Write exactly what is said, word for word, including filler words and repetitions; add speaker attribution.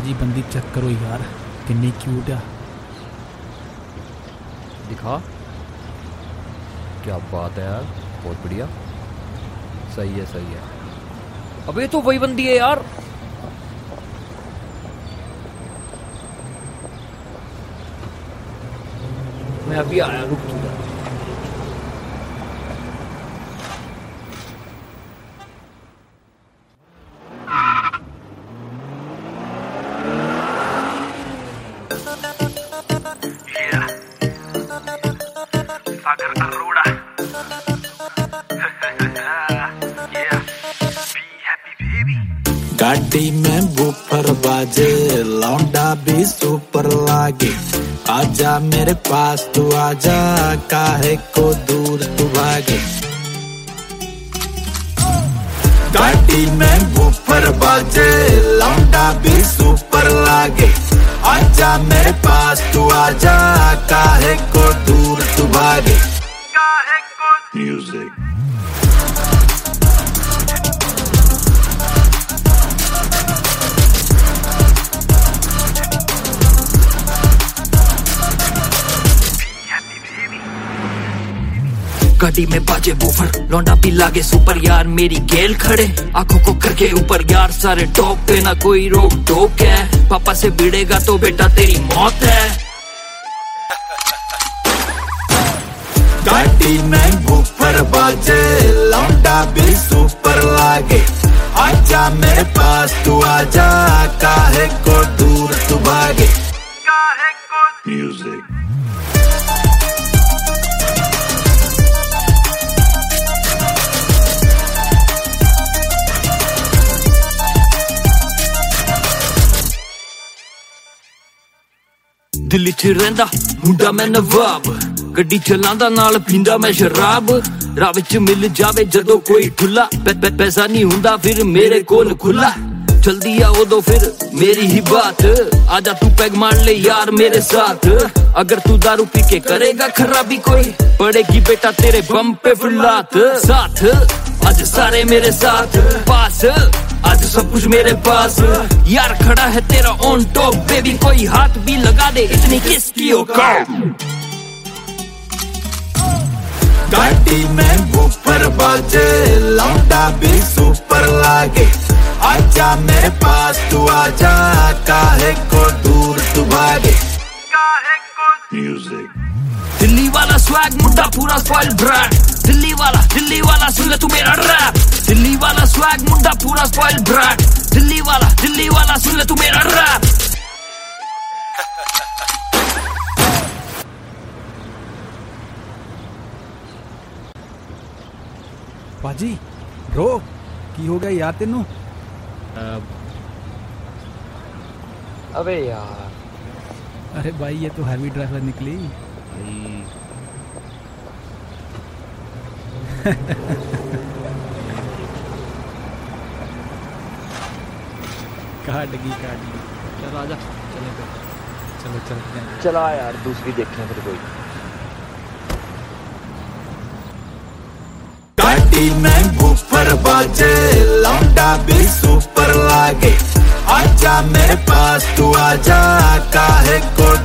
Speaker 1: पाजी बंदी चेक करो यार, कितनी क्यूट है।
Speaker 2: दिखा, क्या बात है यार, बहुत बढ़िया, सही है सही है। अबे तो वही बंदी है यार। मैं अभी आया, रुक तू।
Speaker 3: गाड़ी में बूफर बाजे, लौंडा भी सुपर लागे। आजा मेरे पास तू आजा, काहे को दूर तू भागे। गाड़ी में बूफर बाजे, लौंडा भी सुपर लागे। आजा मेरे पास तू आजा, काहे को दूर तू भागे। म्यूजिक
Speaker 4: गाड़ी में बाजे बूफर, लौंडा भी लागे सुपर यार, मेरी गेल खड़े आंखों को करके ऊपर यार। सारे टॉप पे ना कोई रोक टोक है, पापा से भिड़ेगा तो बेटा तेरी मौत है।
Speaker 3: गाड़ी में बूफर बाजे, लौंडा भी सुपर लागे। आजा मेरे पास तू आजा, काहे को दूर तू भागे। म्यूजिक
Speaker 4: दिल्ली च रहिंदा मुंडा मैं नवाब, गड्डी चलांदा नाल पींदा मैं शराब। राह विच मिल जावे जदों कोई खुला, पैसा नहीं हुंदा फिर मेरे कोल खुला। चलदी आ उदों फिर मेरी ही बात, आजा तू पैग मार ले यार मेरे साथ। अगर तू दारू पी के करेगा खराबी कोई, पड़ेगी बेटा तेरे बम पे फुलात। साथ आज सारे मेरे साथ, पास आज सब कुछ मेरे पास। यार खड़ा है तेरा ऑन टॉप बेबी, कोई हाथ भी लगा दे इतनी किसकी औकात।
Speaker 3: गाड़ी में बूफर बाजे, लौंडा भी सुपर लागे। आजा मेरे पास तू आजा, काहे को दूर तू भागे। म्यूजिक
Speaker 4: दिल्ली वाला स्वैग मुंडा पूरा स्पॉइल ब्रांड, दिल्ली वाला दिल्ली वाला सुन ले तू मेरा रैप। दिल्ली वाला स्वैग मुंडा पूरा स्पॉइल ब्रांड, दिल्ली वाला दिल्ली वाला सुन ले तू मेरा रैप।
Speaker 1: पाजी ब्रो की हो गया यार तेनू?
Speaker 2: अबे यार,
Speaker 1: अरे भाई ये तो हैवी ड्राइवर निकली। काट गई काट गई। चलो आजा, चले गए, चलो चलते हैं।
Speaker 2: चला यार, दूसरी देखें फिर कोई।
Speaker 3: गाड़ी में बूफर बाजे, लौंडा भी सुपर लागे। आजा मेरे पास तू आजा, काहे को